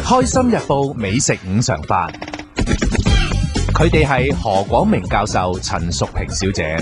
開心日報美食五常法，佢哋係何廣明教授、陳淑萍小姐。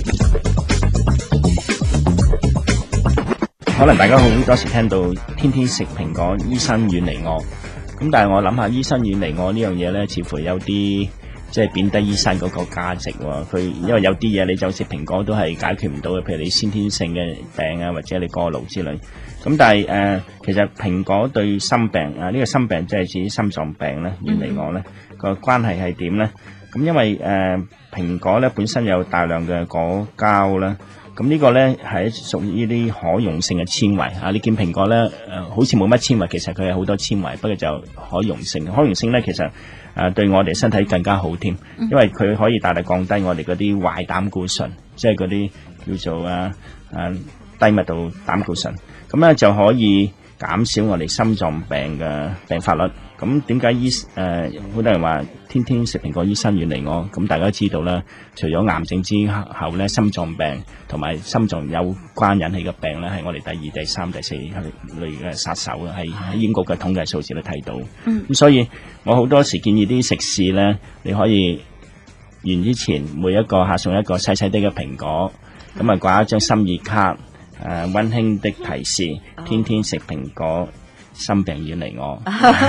可能大家好多時聽到天天食蘋果，醫生遠離我。咁但係我諗下，醫生遠離我呢樣嘢呢，似乎有啲即係貶低醫生嗰個價值喎。佢因為有啲嘢你就食蘋果都係解決唔到嘅，譬如你先天性嘅病啊，或者你過勞之類。咁但係其實蘋果對心病啊，呢個心病即係指心臟病咧，遠離我咧個關係係點咧？咁因為蘋果咧本身有大量嘅果膠啦。咁呢個咧係屬於啲可溶性嘅纖維啊！你見蘋果咧好似冇乜纖維，其實佢係好多纖維，不過就可溶性。可溶性咧其實對我哋身體更加好添，因為佢可以大大降低我哋嗰啲壞膽固醇，即係嗰啲叫做低密度膽固醇，咁咧就可以減少我哋心臟病嘅病發率。咁點解好多人話天天食蘋果醫生遠離我？咁大家都知道啦，除咗癌症之後咧，心臟病同埋心臟有關引起嘅病咧，係我哋第二、第三、第四類嘅殺手啊！喺英國嘅統計數字都睇到。咁所以我好多時建議啲食肆咧，你可以完之前每一個客送一個細細啲嘅蘋果，咁啊掛一張心意卡，溫馨的提示，天天食蘋果。心病遠離我。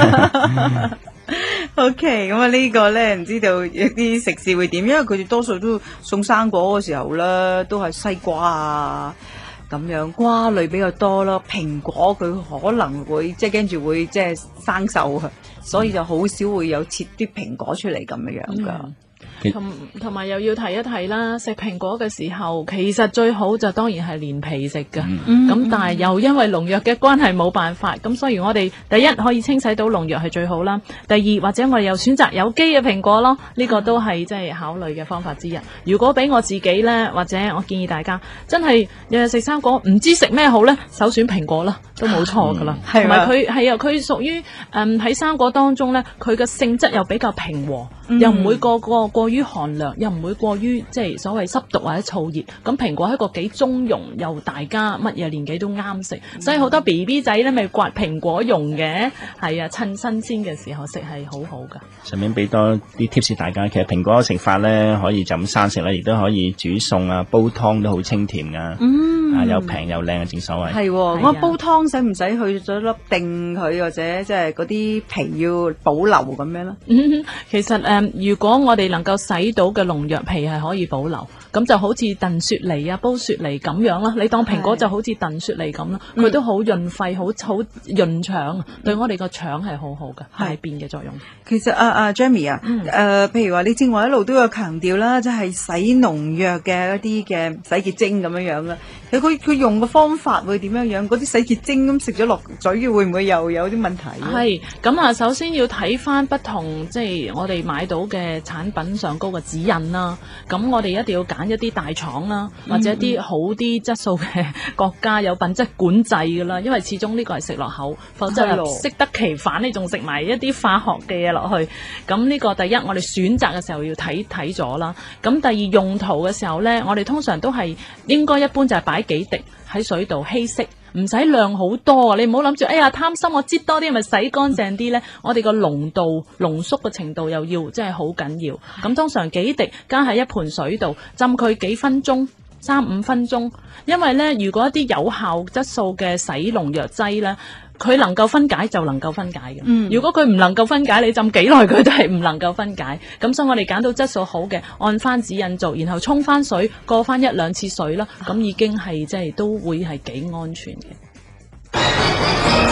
OK， 咁啊呢個咧唔知道一啲食肆會點，因為佢哋多數都送生果嘅時候咧，都係西瓜啊咁樣，瓜類比較多咯。蘋果佢可能會即係跟住會即係生鏽啊，所以就好少會有切啲蘋果出嚟咁樣噶。 同埋又要提一提啦，食蘋果嘅時候，其實最好就當然係連皮食㗎。咁但係又因為農藥嘅關係冇辦法，咁所以我哋第一可以清洗到農藥係最好啦。第二或者我哋又選擇有機嘅蘋果咯，呢個都係即係考慮嘅方法之一。如果俾我自己呢，或者我建議大家真係日日食生果，唔知食咩好呢，首選蘋果啦，都冇錯㗎啦。同埋佢係啊，佢屬於喺生果當中呢，佢嘅性質又比較平和，又唔會過於寒涼，又唔會過於即係所謂濕毒或者燥熱。咁蘋果係一個幾中庸，又大家乜嘢年紀都啱食，所以好多 BB 仔咧咪刮蘋果用嘅，係啊，趁新鮮嘅時候食係好好噶。 順便俾多啲 tips 大家，其實蘋果食法咧可以就咁生食啦，亦都可以煮餸啊、煲湯都好清甜噶。又平又靚啊，正所謂。係， 我煲湯使唔使去咗粒定佢，或者即係嗰啲皮要保留咁樣咧？ 其實如果我哋能夠洗到嘅農藥皮係可以保留，咁就好似燉雪梨啊、煲雪梨咁樣啦。你當蘋果就好似燉雪梨咁啦，佢都好潤肺、好潤腸，對我哋個腸係好好嘅，排便嘅作用。 其實Jamie 啊，譬如話你正話一路都有強調啦，即係洗農藥嘅一啲嘅洗潔精咁樣樣啦。佢用嘅方法會點樣樣？嗰啲洗潔精咁食咗落嘴，會唔會又有啲問題？ 係咁啊，首先要睇翻不同，即係我哋買到嘅產品上高嘅指引啦。咁我哋一定要揀一啲大廠啦，或者一啲好啲質素嘅國家有品質管制㗎啦。因為始終呢個係食落口，否則適得其反，你仲食埋一啲化學嘅嘢落去。咁呢個第一，我哋選擇嘅時候要睇咗啦。咁第二，用途嘅時候咧，我哋通常都係應該一般就係擺幾滴喺水度稀釋，唔使量好多啊！你唔好諗住，哎呀貪心，我擠多啲咪洗乾淨啲呢？我哋個濃度、濃縮嘅程度又要真係好緊要。咁通常幾滴加喺一盆水度，浸佢幾分鐘，3-5分鐘。因為呢，如果一啲有效質素嘅洗農藥劑呢，佢能夠分解就能夠分解嘅。如果佢唔能夠分解，你浸幾耐佢都係唔能夠分解。咁所以我哋揀到質素好嘅，按翻指引做，然後沖翻水，過翻1-2次水啦，咁已經係即係都會係幾安全嘅。